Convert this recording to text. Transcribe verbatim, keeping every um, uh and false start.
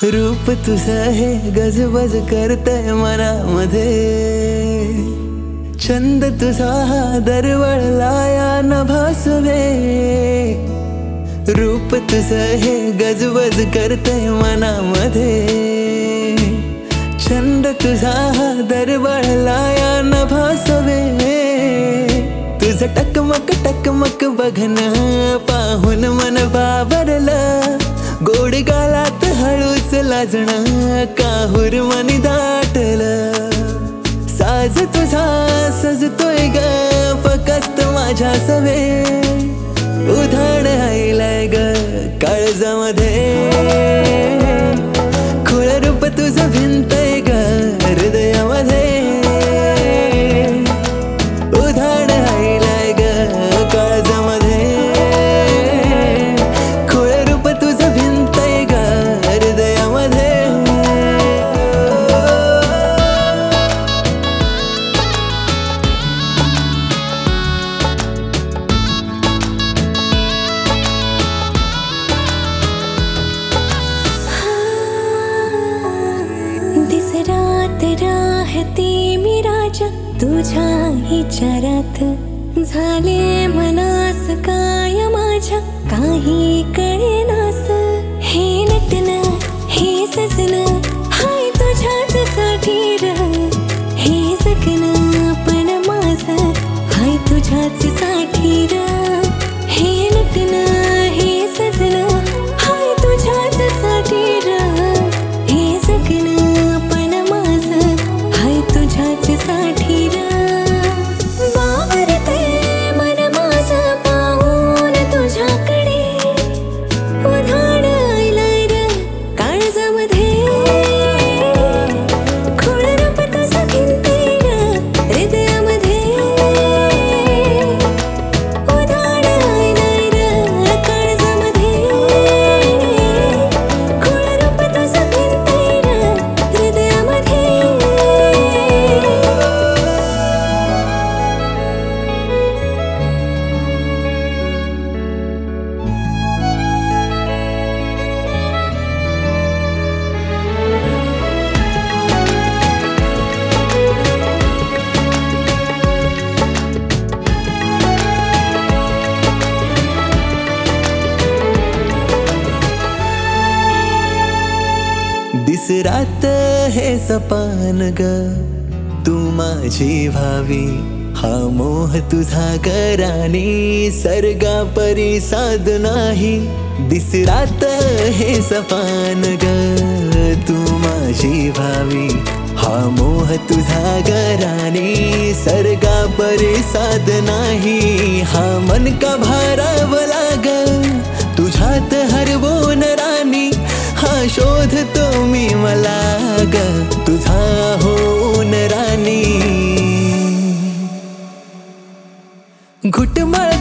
रूप तुझं हे गजबज करतय मनामध्ये, छंद तुझा हा दरवळला या नभासवे. रूप तुझं हे गजबज करतय मनामध्ये, छंद तुझा हा दरवळला या नभासवे. तुझं टकमक टकमक बघणं पाहून मन बाबरलं, गोड गालात हळूच लाजणं काहूर मनी दाटलं. साज तुझा सजतोय ग फकस्त माझ्या सवे, उधाण आईलाय ग काळजामध्ये. खुळ रूप तुझं भिनतय ग हृदयामध्ये, उधाण आईलाय ग काळजामध्ये. खुळ रूप तुझं भिनतय ग हृदयामध्ये. राहते मी राजा तुझ्या विचारात, झाले मनास काय माझ्या काही कळेनास. हे नटन हे सजन हाय तुझ्याच साठी र, हे जगन पण माझं हाय तुझ्याच साठी र. हे नटन हे सजन हाय तुझ्याच साठी र, हे जगन साठी र. बावरते मन माझं पाहून तुझ्याकडे, उधाण आलंय र काळजामध्ये. खुळ रूप तुझं भिनतय र हृदयामध्ये, उधाण आलंय र काळजामध्ये. खुळ रूप तुझं भिनतय र हृदयामध्ये. दिस रात हे सपान ग तू माझी व्हावी, हा मोह तुझा करानी सर्गा परी साध नाही. दिस रात हे सपान ग तू माझी व्हावी, हा मोह तुझा करानी सर्गा परी साध नाही. हा मन का भारावला ग तुझ्यात हरवून राणी, हा शोधतो मी मला ग तुझा होऊन राणी. घुटमळ